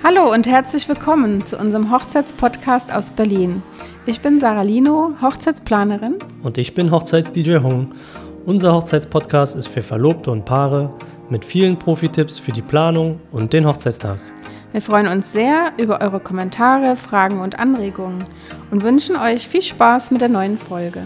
Hallo und herzlich willkommen zu unserem Hochzeitspodcast aus Berlin. Ich bin Sarah Lino, Hochzeitsplanerin. Und ich bin Hochzeits-DJ Hung. Unser Hochzeitspodcast ist für Verlobte und Paare mit vielen Profi-Tipps für die Planung und den Hochzeitstag. Wir freuen uns sehr über eure Kommentare, Fragen und Anregungen und wünschen euch viel Spaß mit der neuen Folge.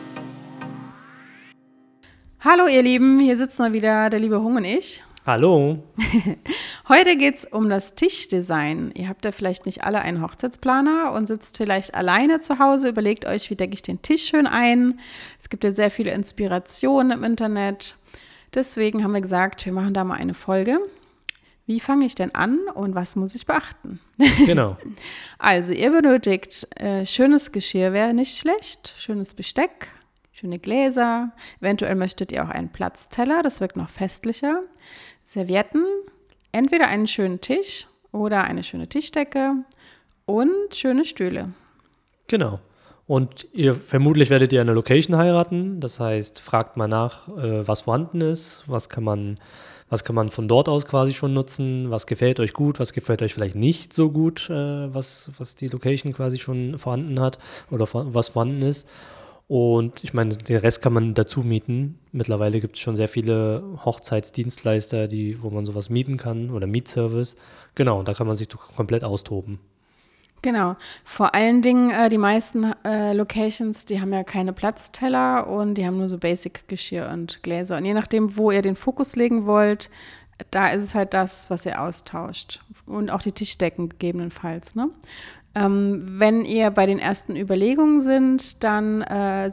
Hallo ihr Lieben, hier sitzen mal wieder der liebe Hung und ich. Hallo. Heute geht es um das Tischdesign. Ihr habt ja vielleicht nicht alle einen Hochzeitsplaner und sitzt vielleicht alleine zu Hause, überlegt euch, wie decke ich den Tisch schön ein. Es gibt ja sehr viele Inspirationen im Internet. Deswegen haben wir gesagt, wir machen da mal eine Folge. Wie fange ich denn an und was muss ich beachten? Genau. Also ihr benötigt schönes Geschirr, wäre nicht schlecht, schönes Besteck, schöne Gläser. Eventuell möchtet ihr auch einen Platzteller, das wirkt noch festlicher. Servietten, entweder einen schönen Tisch oder eine schöne Tischdecke und schöne Stühle. Genau. Und vermutlich werdet ihr eine Location heiraten. Das heißt, fragt mal nach, was vorhanden ist, was kann man von dort aus quasi schon nutzen, was gefällt euch gut, was gefällt euch vielleicht nicht so gut, was die Location quasi schon vorhanden hat oder was vorhanden ist. Und ich meine, den Rest kann man dazu mieten. Mittlerweile gibt es schon sehr viele Hochzeitsdienstleister, wo man sowas mieten kann oder Mietservice. Genau, und da kann man sich komplett austoben. Genau, vor allen Dingen die meisten Locations, die haben ja keine Platzteller und die haben nur so Basic-Geschirr und Gläser. Und je nachdem, wo ihr den Fokus legen wollt, da ist es halt das, was ihr austauscht. Und auch die Tischdecken gegebenenfalls, ne? Wenn ihr bei den ersten Überlegungen dann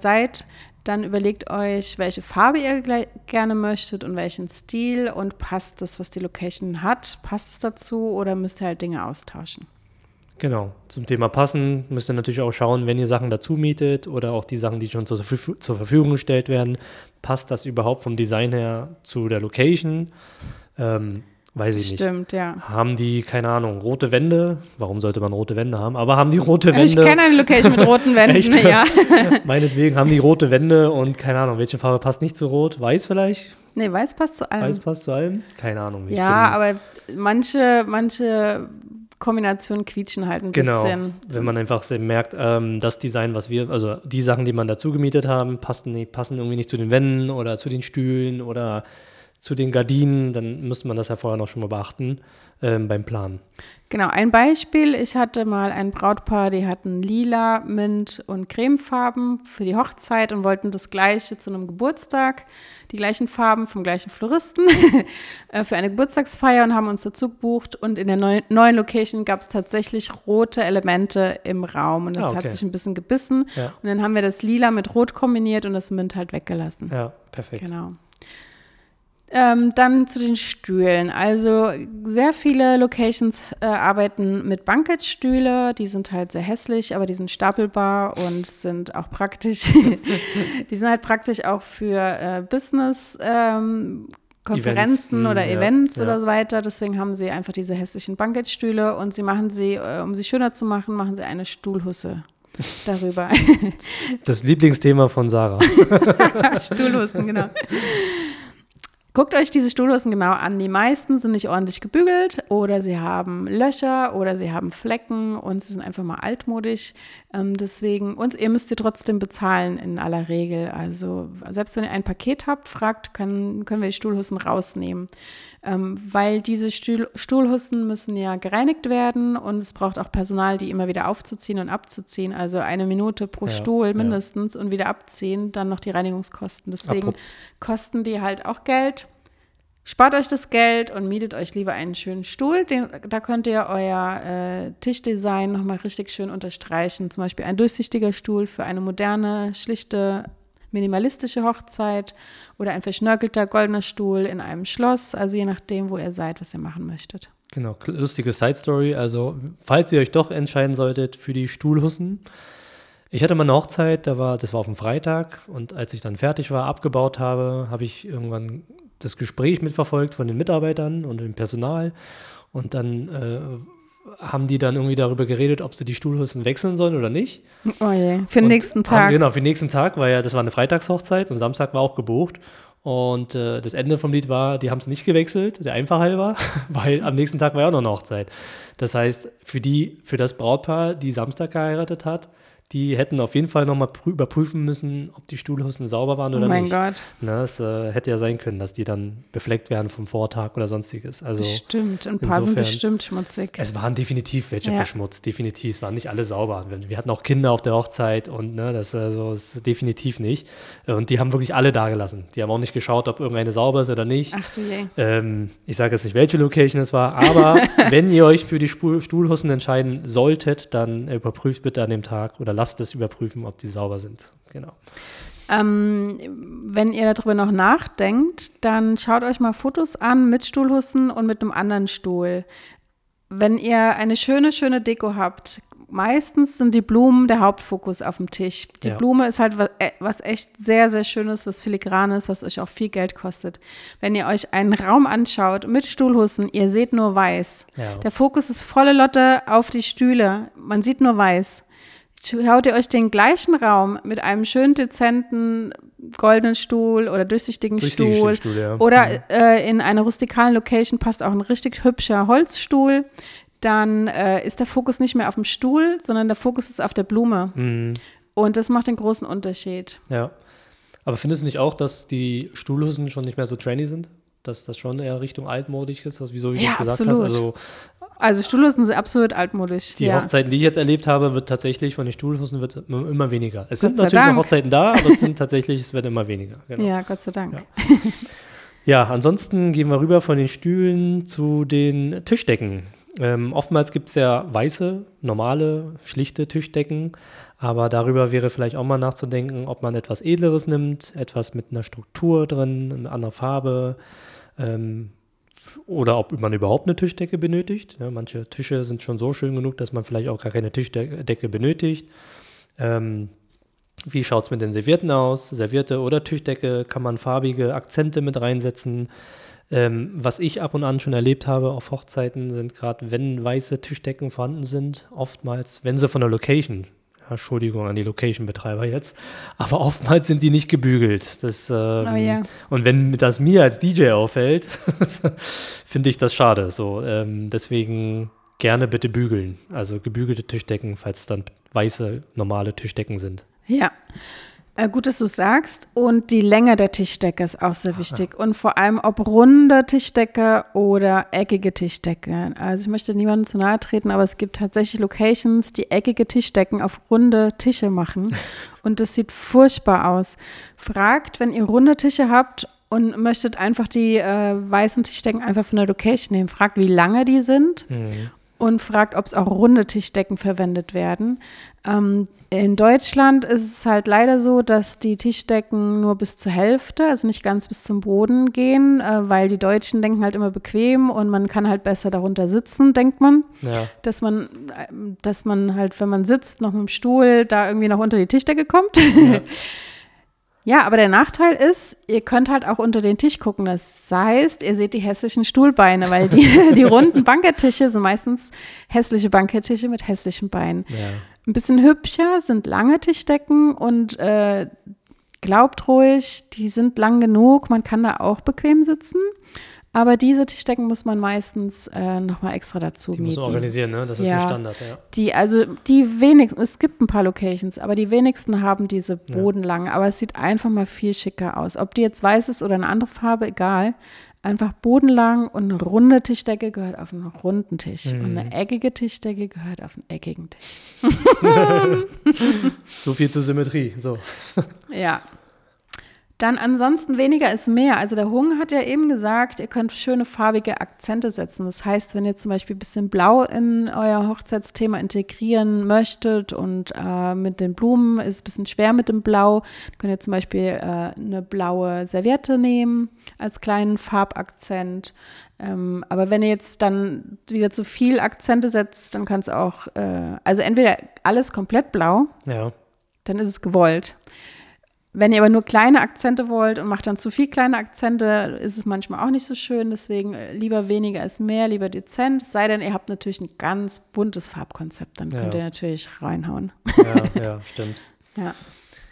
überlegt euch, welche Farbe ihr gerne möchtet und welchen Stil und passt das, was die Location hat, passt es dazu oder müsst ihr halt Dinge austauschen? Genau, zum Thema passen müsst ihr natürlich auch schauen, wenn ihr Sachen dazu mietet oder auch die Sachen, die schon zur Verfügung gestellt werden, passt das überhaupt vom Design her zu der Location? Weiß ich nicht. Stimmt, ja. Haben die, keine Ahnung, rote Wände? Warum sollte man rote Wände haben? Aber haben die rote Wände? Ich kenne eine Location mit roten Wänden, Echt? Ja. Meinetwegen haben die rote Wände und keine Ahnung, welche Farbe passt nicht zu rot? Weiß vielleicht? Nee, weiß passt zu allem. Weiß passt zu allem? Keine Ahnung. Aber manche Kombinationen quietschen halt ein bisschen. Genau, wenn man einfach merkt, das Design, also die Sachen, die man dazu gemietet haben, passen irgendwie nicht zu den Wänden oder zu den Stühlen oder zu den Gardinen, dann müsste man das ja vorher noch schon mal beachten beim Planen. Genau, ein Beispiel, ich hatte mal ein Brautpaar, die hatten lila, Mint und Cremefarben für die Hochzeit und wollten das Gleiche zu einem Geburtstag, die gleichen Farben vom gleichen Floristen für eine Geburtstagsfeier und haben uns dazu gebucht und in der neuen Location gab es tatsächlich rote Elemente im Raum und das hat sich ein bisschen gebissen und dann haben wir das Lila mit Rot kombiniert und das Mint halt weggelassen. Ja, perfekt. Genau. Dann zu den Stühlen. Also sehr viele Locations arbeiten mit Bankettstühle. Die sind halt sehr hässlich, aber die sind stapelbar und sind auch praktisch. Die sind halt praktisch auch für Business Konferenzen oder Events oder so weiter. Deswegen haben sie einfach diese hässlichen Bankettstühle und sie machen sie, um sie schöner zu machen, machen sie eine Stuhlhusse darüber. Das Lieblingsthema von Sarah. Stuhlhussen, genau. Guckt euch diese Stuhlhussen genau an. Die meisten sind nicht ordentlich gebügelt oder sie haben Löcher oder sie haben Flecken und sie sind einfach mal altmodisch. Deswegen, und ihr müsst sie trotzdem bezahlen in aller Regel. Also selbst wenn ihr ein Paket habt, können wir die Stuhlhussen rausnehmen. Weil diese Stuhlhussen müssen ja gereinigt werden und es braucht auch Personal, die immer wieder aufzuziehen und abzuziehen. Also 1 Minute pro Stuhl mindestens und wieder abziehen, dann noch die Reinigungskosten. Deswegen kosten die halt auch Geld. Spart euch das Geld und mietet euch lieber einen schönen Stuhl. Da könnt ihr euer Tischdesign nochmal richtig schön unterstreichen. Zum Beispiel ein durchsichtiger Stuhl für eine moderne, schlichte, minimalistische Hochzeit oder ein verschnörkelter goldener Stuhl in einem Schloss. Also je nachdem, wo ihr seid, was ihr machen möchtet. Genau, lustige Side-Story. Also falls ihr euch doch entscheiden solltet für die Stuhlhussen. Ich hatte mal eine Hochzeit, das war auf dem Freitag und als ich dann fertig war, abgebaut habe ich irgendwann das Gespräch mitverfolgt von den Mitarbeitern und dem Personal und dann haben die dann irgendwie darüber geredet, ob sie die Stuhlhussen wechseln sollen oder nicht. Oh je, für den nächsten Tag. Genau, für den nächsten Tag, das war eine Freitagshochzeit und Samstag war auch gebucht. Und das Ende vom Lied war, die haben es nicht gewechselt, der Einfachheit halber, weil am nächsten Tag war ja auch noch eine Hochzeit. Das heißt, für das Brautpaar, die Samstag geheiratet hat, die hätten auf jeden Fall nochmal überprüfen müssen, ob die Stuhlhussen sauber waren oder nicht. Oh mein Gott. Na, es hätte ja sein können, dass die dann befleckt werden vom Vortag oder sonstiges. Also Bestimmt, ein paar sind bestimmt schmutzig. Es waren definitiv welche verschmutzt, definitiv. Es waren nicht alle sauber. Wir hatten auch Kinder auf der Hochzeit und das ist definitiv nicht. Und die haben wirklich alle da gelassen. Die haben auch nicht geschaut, ob irgendeine sauber ist oder nicht. Ach du je. Ich sage jetzt nicht, welche Location es war, aber wenn ihr euch für die Stuhlhussen entscheiden solltet, dann überprüft bitte an dem Tag oder lasst es überprüfen, ob die sauber sind. Genau. Wenn ihr darüber noch nachdenkt, dann schaut euch mal Fotos an mit Stuhlhussen und mit einem anderen Stuhl. Wenn ihr eine schöne, schöne Deko habt, meistens sind die Blumen der Hauptfokus auf dem Tisch. Die Blume ist halt was echt sehr, sehr Schönes, was Filigranes, was euch auch viel Geld kostet. Wenn ihr euch einen Raum anschaut mit Stuhlhussen, ihr seht nur weiß. Ja. Der Fokus ist volle Lotte auf die Stühle. Man sieht nur weiß. Schaut ihr euch den gleichen Raum mit einem schön dezenten goldenen Stuhl oder durchsichtigen Stuhl oder in einer rustikalen Location passt auch ein richtig hübscher Holzstuhl, dann ist der Fokus nicht mehr auf dem Stuhl, sondern der Fokus ist auf der Blume. Mhm. Und das macht den großen Unterschied. Ja, aber findest du nicht auch, dass die Stuhlhussen schon nicht mehr so trendy sind? Dass das schon eher Richtung altmodisch ist, wie du es gesagt hast? Also Stuhlhussen sind absolut altmodisch. Die Hochzeiten, die ich jetzt erlebt habe, wird tatsächlich von den Stuhlhussen wird immer weniger. Es sind natürlich noch Hochzeiten da, aber es wird immer weniger. Genau. Ja, Gott sei Dank. Ja, ansonsten gehen wir rüber von den Stühlen zu den Tischdecken. Oftmals gibt es ja weiße, normale, schlichte Tischdecken, aber darüber wäre vielleicht auch mal nachzudenken, ob man etwas Edleres nimmt, etwas mit einer Struktur drin, eine andere Farbe, oder ob man überhaupt eine Tischdecke benötigt. Ja, manche Tische sind schon so schön genug, dass man vielleicht auch gar keine Tischdecke benötigt. Wie schaut es mit den Servietten aus? Serviette oder Tischdecke, kann man farbige Akzente mit reinsetzen? Was ich ab und an schon erlebt habe auf Hochzeiten, sind gerade, wenn weiße Tischdecken vorhanden sind, oftmals, wenn sie von der Location, Entschuldigung an die Location-Betreiber jetzt, aber oftmals sind die nicht gebügelt. Und wenn das mir als DJ auffällt, finde ich das schade. So, deswegen gerne bitte bügeln. Also gebügelte Tischdecken, falls es dann weiße, normale Tischdecken sind. Ja. Gut, dass du es sagst. Und die Länge der Tischdecke ist auch sehr wichtig. Und vor allem, ob runde Tischdecke oder eckige Tischdecke. Also ich möchte niemandem zu nahe treten, aber es gibt tatsächlich Locations, die eckige Tischdecken auf runde Tische machen. Und das sieht furchtbar aus. Fragt, wenn ihr runde Tische habt und möchtet einfach die weißen Tischdecken einfach von der Location nehmen, fragt, wie lange die sind. Und fragt, ob es auch runde Tischdecken verwendet werden. In Deutschland ist es halt leider so, dass die Tischdecken nur bis zur Hälfte, also nicht ganz bis zum Boden gehen, weil die Deutschen denken halt immer bequem und man kann halt besser darunter sitzen, denkt man. Ja. Dass man halt, wenn man sitzt, noch mit dem Stuhl da irgendwie noch unter die Tischdecke kommt. Ja. Ja, aber der Nachteil ist, ihr könnt halt auch unter den Tisch gucken. Das heißt, ihr seht die hässlichen Stuhlbeine, weil die runden Bankettische sind meistens hässliche Bankettische mit hässlichen Beinen. Ja. Ein bisschen hübscher sind lange Tischdecken und glaubt ruhig, die sind lang genug, man kann da auch bequem sitzen. Aber diese Tischdecken muss man meistens nochmal extra dazu mieten. Die muss man organisieren, ne? Das ist ein Standard, ja. Die wenigsten, es gibt ein paar Locations, aber die wenigsten haben diese bodenlangen. Aber es sieht einfach mal viel schicker aus. Ob die jetzt weiß ist oder eine andere Farbe, egal. Einfach bodenlang und eine runde Tischdecke gehört auf einen runden Tisch. Und eine eckige Tischdecke gehört auf einen eckigen Tisch. So viel zur Symmetrie, so. Ja. Dann ansonsten weniger ist mehr. Also der Hung hat ja eben gesagt, ihr könnt schöne farbige Akzente setzen. Das heißt, wenn ihr zum Beispiel ein bisschen Blau in euer Hochzeitsthema integrieren möchtet und mit den Blumen ist es ein bisschen schwer mit dem Blau, dann könnt ihr zum Beispiel eine blaue Serviette nehmen als kleinen Farbakzent. Aber wenn ihr jetzt dann wieder zu viel Akzente setzt, dann kann es auch, also entweder alles komplett blau, dann ist es gewollt. Wenn ihr aber nur kleine Akzente wollt und macht dann zu viel kleine Akzente, ist es manchmal auch nicht so schön. Deswegen lieber weniger ist mehr, lieber dezent. Es sei denn, ihr habt natürlich ein ganz buntes Farbkonzept, dann könnt ihr natürlich reinhauen. Ja, stimmt. Ja.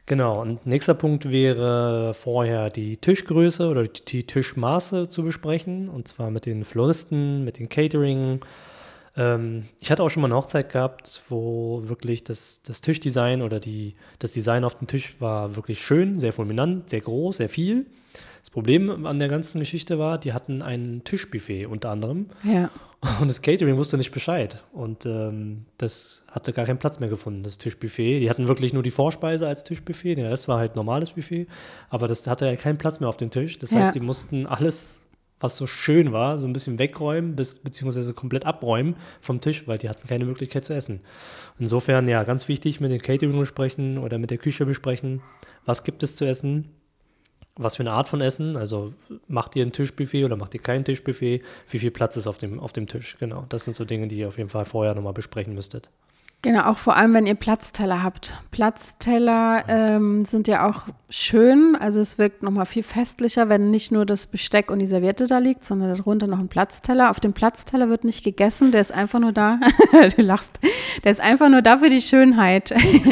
Genau, und nächster Punkt wäre vorher die Tischgröße oder die Tischmaße zu besprechen, und zwar mit den Floristen, mit den Catering. Ich hatte auch schon mal eine Hochzeit gehabt, wo wirklich das Tischdesign oder das Design auf dem Tisch war wirklich schön, sehr fulminant, sehr groß, sehr viel. Das Problem an der ganzen Geschichte war, die hatten ein Tischbuffet unter anderem. Ja. Und das Catering wusste nicht Bescheid. Und das hatte gar keinen Platz mehr gefunden, das Tischbuffet. Die hatten wirklich nur die Vorspeise als Tischbuffet. Der Rest war halt normales Buffet. Aber das hatte ja keinen Platz mehr auf dem Tisch. Das heißt, die mussten alles, was so schön war, so ein bisschen wegräumen, beziehungsweise komplett abräumen vom Tisch, weil die hatten keine Möglichkeit zu essen. Insofern, ja, ganz wichtig, mit dem Catering besprechen oder mit der Küche besprechen, was gibt es zu essen, was für eine Art von Essen, also macht ihr ein Tischbuffet oder macht ihr kein Tischbuffet, wie viel Platz ist auf dem Tisch, genau. Das sind so Dinge, die ihr auf jeden Fall vorher nochmal besprechen müsstet. Genau, auch vor allem, wenn ihr Platzteller habt. Platzteller sind ja auch schön, also es wirkt nochmal viel festlicher, wenn nicht nur das Besteck und die Serviette da liegt, sondern darunter noch ein Platzteller. Auf dem Platzteller wird nicht gegessen, der ist einfach nur da, du lachst, der ist einfach nur da für die Schönheit.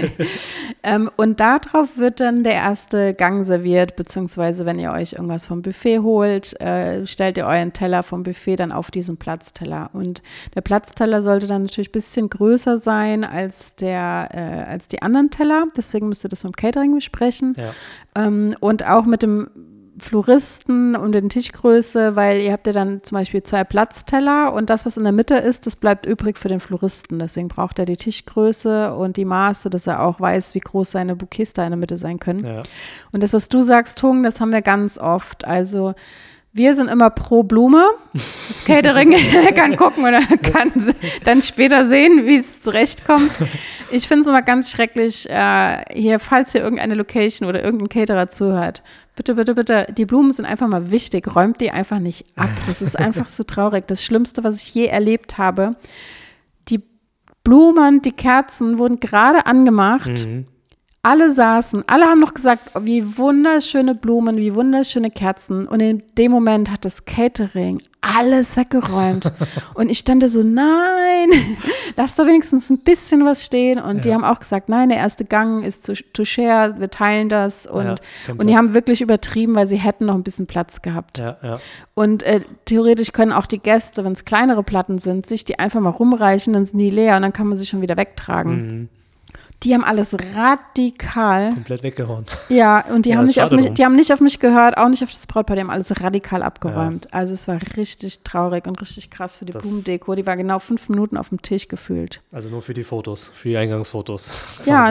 Und darauf wird dann der erste Gang serviert, beziehungsweise wenn ihr euch irgendwas vom Buffet holt, stellt ihr euren Teller vom Buffet dann auf diesen Platzteller. Und der Platzteller sollte dann natürlich ein bisschen größer sein als die anderen Teller. Deswegen müsst ihr das mit dem Catering besprechen. Ja. Und auch mit dem Floristen und den Tischgröße, weil ihr habt ja dann zum Beispiel 2 Platzteller und das, was in der Mitte ist, das bleibt übrig für den Floristen. Deswegen braucht er die Tischgröße und die Maße, dass er auch weiß, wie groß seine Bouquets da in der Mitte sein können. Ja. Und das, was du sagst, Hung, das haben wir ganz oft. Also wir sind immer pro Blume. Das Catering kann gucken oder kann dann später sehen, wie es zurechtkommt. Ich finde es immer ganz schrecklich, hier, falls hier irgendeine Location oder irgendein Caterer zuhört, bitte, bitte, bitte, die Blumen sind einfach mal wichtig, räumt die einfach nicht ab. Das ist einfach so traurig. Das Schlimmste, was ich je erlebt habe, die Blumen, die Kerzen wurden gerade angemacht. Mhm. Alle haben noch gesagt, oh, wie wunderschöne Blumen, wie wunderschöne Kerzen. Und in dem Moment hat das Catering alles weggeräumt. Und ich stand da so, nein, lass doch wenigstens ein bisschen was stehen. Und die haben auch gesagt, nein, der erste Gang ist to share, wir teilen das. Und die haben wirklich übertrieben, weil sie hätten noch ein bisschen Platz gehabt. Ja. Und theoretisch können auch die Gäste, wenn es kleinere Platten sind, sich die einfach mal rumreichen, dann sind die leer und dann kann man sie schon wieder wegtragen. Mhm. Die haben alles radikal komplett weggehauen. Ja, und die haben nicht auf mich gehört, auch nicht auf das Brautpaar, die haben alles radikal abgeräumt. Ja. Also es war richtig traurig und richtig krass für die Blumendeko. Die war genau 5 Minuten auf dem Tisch gefühlt. Also nur für die Fotos, für die Eingangsfotos. Ja,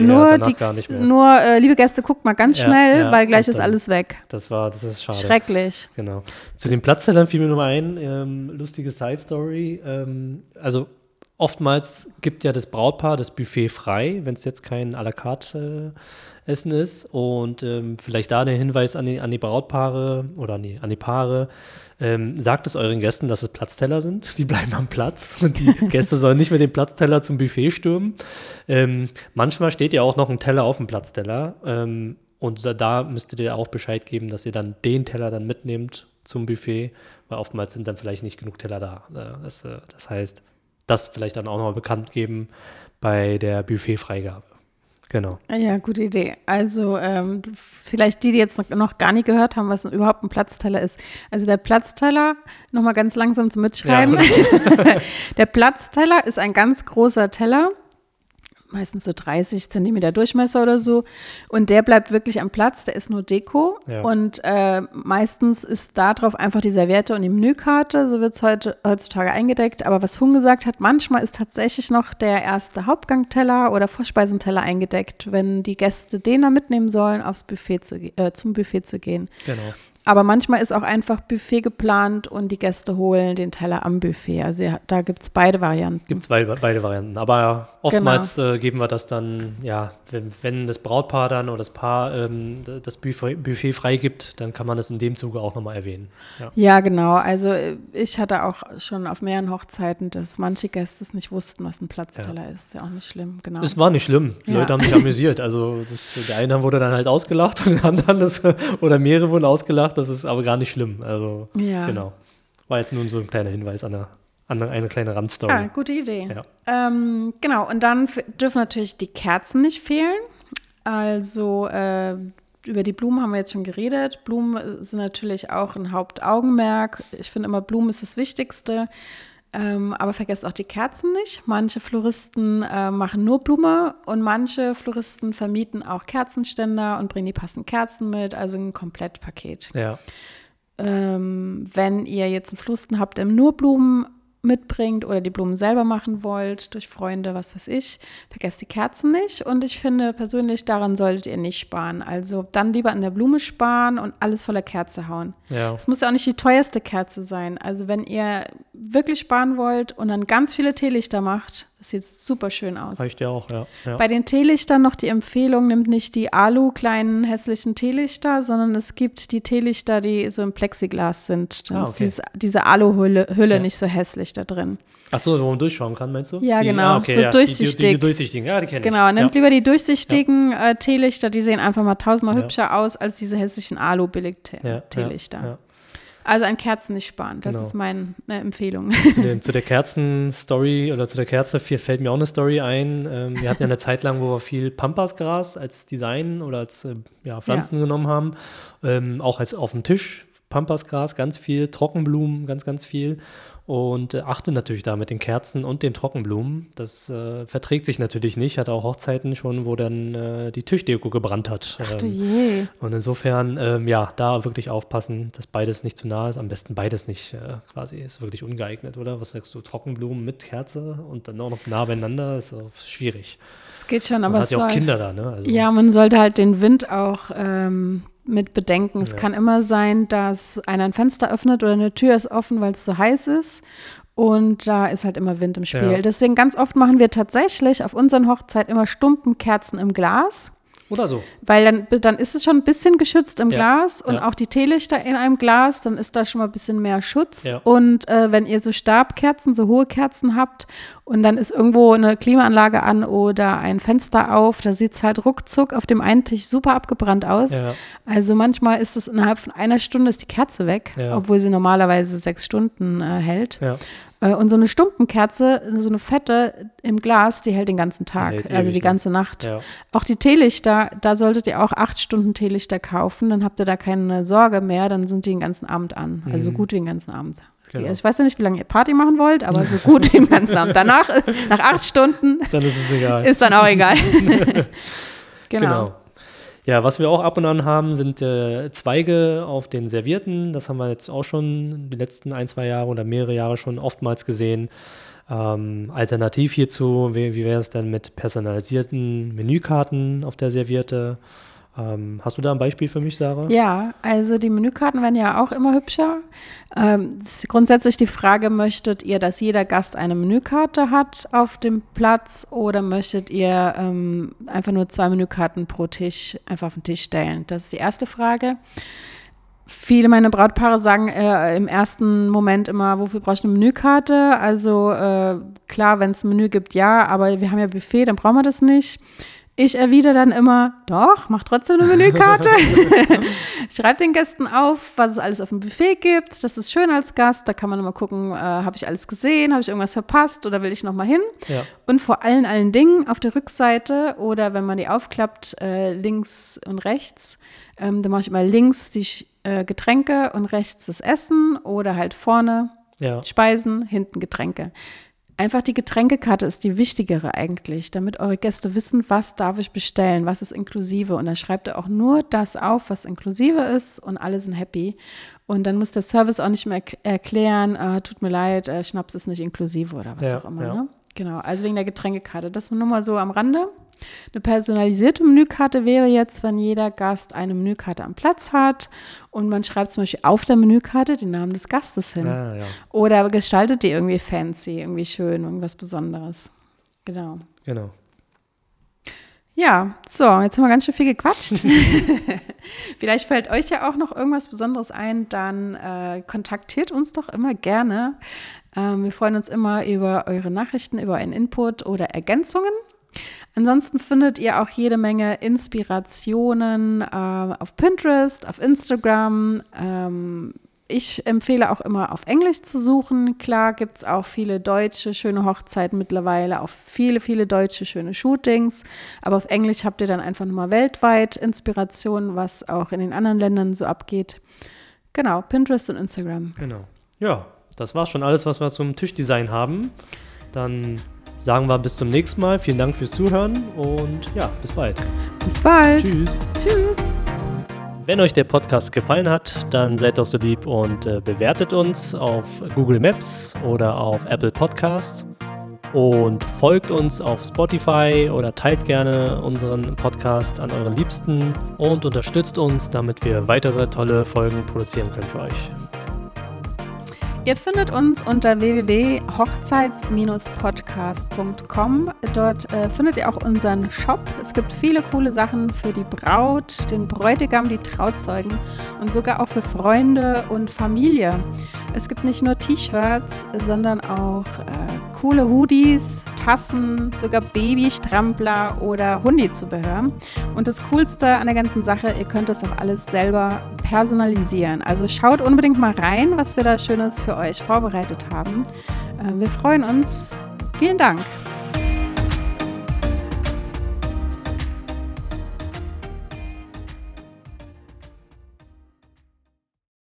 liebe Gäste, guckt mal ganz schnell, weil gleich ist alles weg. Das ist schade. Schrecklich. Genau. Zu den Platztellern fiel mir nur ein, lustige Side-Story. Also oftmals gibt ja das Brautpaar das Buffet frei, wenn es jetzt kein à la carte Essen ist. Und vielleicht da der Hinweis an die Brautpaare oder an die Paare, sagt es euren Gästen, dass es Platzteller sind. Die bleiben am Platz und die Gäste sollen nicht mit dem Platzteller zum Buffet stürmen. Manchmal steht ja auch noch ein Teller auf dem Platzteller. Und da müsstet ihr auch Bescheid geben, dass ihr dann den Teller dann mitnehmt zum Buffet, weil oftmals sind dann vielleicht nicht genug Teller da. Das heißt, das vielleicht dann auch noch mal bekannt geben bei der Buffetfreigabe. Genau. Ja, gute Idee. Also vielleicht die jetzt noch gar nicht gehört haben, was überhaupt ein Platzteller ist. Also der Platzteller, nochmal ganz langsam zum Mitschreiben. Ja. Der Platzteller ist ein ganz großer Teller, meistens so 30 Zentimeter Durchmesser oder so. Und der bleibt wirklich am Platz, der ist nur Deko. Ja. Und meistens ist da drauf einfach die Serviette und die Menükarte, so wird es heutzutage eingedeckt. Aber was Hung gesagt hat, manchmal ist tatsächlich noch der erste Hauptgangteller oder Vorspeisenteller eingedeckt, wenn die Gäste den da mitnehmen sollen, zum Buffet zu gehen. Genau. Aber manchmal ist auch einfach Buffet geplant und die Gäste holen den Teller am Buffet. Also da gibt es beide Varianten. Gibt es beide Varianten. Aber oftmals geben wir das dann, ja, wenn das Brautpaar dann oder das Paar das Buffet freigibt, dann kann man das in dem Zuge auch nochmal erwähnen. Ja, genau. Also ich hatte auch schon auf mehreren Hochzeiten, dass manche Gäste es nicht wussten, was ein Platzteller ist. Ist ja auch nicht schlimm, genau. Es war nicht schlimm. Die Leute haben sich amüsiert. Also der eine wurde dann halt ausgelacht und der andere oder mehrere wurden ausgelacht. Das ist aber gar nicht schlimm. Also, genau. War jetzt nur so ein kleiner Hinweis an eine kleine Randstory. Ja, gute Idee. Ja. Genau, und dann dürfen natürlich die Kerzen nicht fehlen. Also über die Blumen haben wir jetzt schon geredet. Blumen sind natürlich auch ein Hauptaugenmerk. Ich finde immer, Blumen ist das Wichtigste. Aber vergesst auch die Kerzen nicht. Manche Floristen machen nur Blume und manche Floristen vermieten auch Kerzenständer und bringen die passenden Kerzen mit, also ein Komplettpaket. Ja. Wenn ihr jetzt einen Floristen habt, der nur Blumen mitbringt oder die Blumen selber machen wollt, durch Freunde, was weiß ich, vergesst die Kerzen nicht. Und ich finde persönlich, daran solltet ihr nicht sparen. Also dann lieber an der Blume sparen und alles voller Kerze hauen. Ja. Es muss ja auch nicht die teuerste Kerze sein. Also wenn ihr wirklich sparen wollt und dann ganz viele Teelichter macht, das sieht super schön aus. Reicht ja auch, ja. Bei den Teelichtern noch die Empfehlung, nimmt nicht die kleinen hässlichen Teelichter, sondern es gibt die Teelichter, die so im Plexiglas sind. Dann ist diese Aluhülle nicht so hässlich da drin. Ach so, wo man durchschauen kann, meinst du? Ja, genau, so durchsichtig. Die durchsichtigen, ja, die kenne ich. Genau, nehmt lieber die durchsichtigen Teelichter, die sehen einfach mal tausendmal hübscher aus als diese hässlichen Alu-Billig-Teelichter. Ja. Also an Kerzen nicht sparen, das ist meine Empfehlung. Zu der Kerzen-Story oder zu der Kerze fällt mir auch eine Story ein. Wir hatten ja eine Zeit lang, wo wir viel Pampasgras als Design oder als Pflanzen genommen haben. Auch als auf dem Tisch Pampasgras, ganz viel, Trockenblumen, ganz, ganz viel. Und achte natürlich da mit den Kerzen und den Trockenblumen. Das verträgt sich natürlich nicht. Hatte auch Hochzeiten schon, wo dann die Tischdeko gebrannt hat. Ach du je. Und insofern, da wirklich aufpassen, dass beides nicht zu nah ist. Am besten beides nicht quasi. Ist wirklich ungeeignet, oder? Was sagst du? Trockenblumen mit Kerze und dann auch noch nah beieinander? Ist auch schwierig. Es geht schon, aber man hat ja auch Kinder da, ne? Also, ja, man sollte halt den Wind auch mit bedenken. Es kann immer sein, dass einer ein Fenster öffnet oder eine Tür ist offen, weil es so heiß ist. Und da ist halt immer Wind im Spiel. Ja. Deswegen ganz oft machen wir tatsächlich auf unseren Hochzeiten immer Stumpenkerzen im Glas. Oder so. Weil dann ist es schon ein bisschen geschützt im Glas und auch die Teelichter in einem Glas, dann ist da schon mal ein bisschen mehr Schutz. Ja. Und wenn ihr so Stabkerzen, so hohe Kerzen habt und dann ist irgendwo eine Klimaanlage an oder ein Fenster auf, da sieht es halt ruckzuck auf dem einen Tisch super abgebrannt aus. Ja. Also manchmal ist es innerhalb von einer Stunde ist die Kerze weg, obwohl sie normalerweise 6 Stunden hält. Ja. Und so eine Stumpenkerze, so eine fette im Glas, die hält den ganzen Tag, also die ganze Nacht. Ja. Auch die Teelichter, da solltet ihr auch 8 Stunden Teelichter kaufen, dann habt ihr da keine Sorge mehr, dann sind die den ganzen Abend an, also so gut wie den ganzen Abend. Genau. Also ich weiß ja nicht, wie lange ihr Party machen wollt, aber so gut wie den ganzen Abend. Danach, nach 8 Stunden, dann ist es egal. Ist dann auch egal. Genau. Ja, was wir auch ab und an haben, sind Zweige auf den Servierten. Das haben wir jetzt auch schon die letzten 1-2 Jahre oder mehrere Jahre schon oftmals gesehen. Alternativ hierzu, wie wäre es denn mit personalisierten Menükarten auf der Serviette? Hast du da ein Beispiel für mich, Sarah? Ja, also die Menükarten werden ja auch immer hübscher. Ist grundsätzlich die Frage, möchtet ihr, dass jeder Gast eine Menükarte hat auf dem Platz oder möchtet ihr einfach nur 2 Menükarten pro Tisch einfach auf den Tisch stellen? Das ist die erste Frage. Viele meiner Brautpaare sagen im ersten Moment immer, wofür brauche ich eine Menükarte? Also klar, wenn es ein Menü gibt, ja, aber wir haben ja Buffet, dann brauchen wir das nicht. Ich erwidere dann immer, doch, mach trotzdem eine Menükarte. Schreib den Gästen auf, was es alles auf dem Buffet gibt. Das ist schön als Gast. Da kann man immer gucken, habe ich alles gesehen, habe ich irgendwas verpasst oder will ich noch mal hin? Ja. Und vor allen Dingen auf der Rückseite oder wenn man die aufklappt, links und rechts, dann mache ich immer links die Getränke und rechts das Essen oder halt vorne Speisen, hinten Getränke. Einfach die Getränkekarte ist die wichtigere eigentlich, damit eure Gäste wissen, was darf ich bestellen, was ist inklusive. Und dann schreibt ihr auch nur das auf, was inklusive ist und alle sind happy. Und dann muss der Service auch nicht mehr erklären, tut mir leid, Schnaps ist nicht inklusive oder was auch immer. Ja. Ne? Genau, also wegen der Getränkekarte. Das nur mal so am Rande. Eine personalisierte Menükarte wäre jetzt, wenn jeder Gast eine Menükarte am Platz hat und man schreibt zum Beispiel auf der Menükarte den Namen des Gastes hin. Ja. Oder gestaltet die irgendwie fancy, irgendwie schön, irgendwas Besonderes. Genau. Ja, so, jetzt haben wir ganz schön viel gequatscht. Vielleicht fällt euch ja auch noch irgendwas Besonderes ein, dann kontaktiert uns doch immer gerne. Wir freuen uns immer über eure Nachrichten, über euren Input oder Ergänzungen. Ansonsten findet ihr auch jede Menge Inspirationen auf Pinterest, auf Instagram. Ich empfehle auch immer auf Englisch zu suchen. Klar gibt es auch viele deutsche schöne Hochzeiten mittlerweile, auch viele, viele deutsche schöne Shootings. Aber auf Englisch habt ihr dann einfach nochmal weltweit Inspiration, was auch in den anderen Ländern so abgeht. Genau, Pinterest und Instagram. Genau. Ja, das war schon alles, was wir zum Tischdesign haben. Dann sagen wir bis zum nächsten Mal. Vielen Dank fürs Zuhören und ja, bis bald. Bis bald. Tschüss. Tschüss. Wenn euch der Podcast gefallen hat, dann seid doch so lieb und bewertet uns auf Google Maps oder auf Apple Podcasts und folgt uns auf Spotify oder teilt gerne unseren Podcast an euren Liebsten und unterstützt uns, damit wir weitere tolle Folgen produzieren können für euch. Ihr findet uns unter www.hochzeits-podcast.com. Dort findet ihr auch unseren Shop. Es gibt viele coole Sachen für die Braut, den Bräutigam, die Trauzeugen und sogar auch für Freunde und Familie. Es gibt nicht nur T-Shirts, sondern auch coole Hoodies, Tassen, sogar Babystrampler oder Hundizubehör. Und das Coolste an der ganzen Sache, ihr könnt das auch alles selber personalisieren. Also schaut unbedingt mal rein, was wir da Schönes für euch vorbereitet haben. Wir freuen uns. Vielen Dank.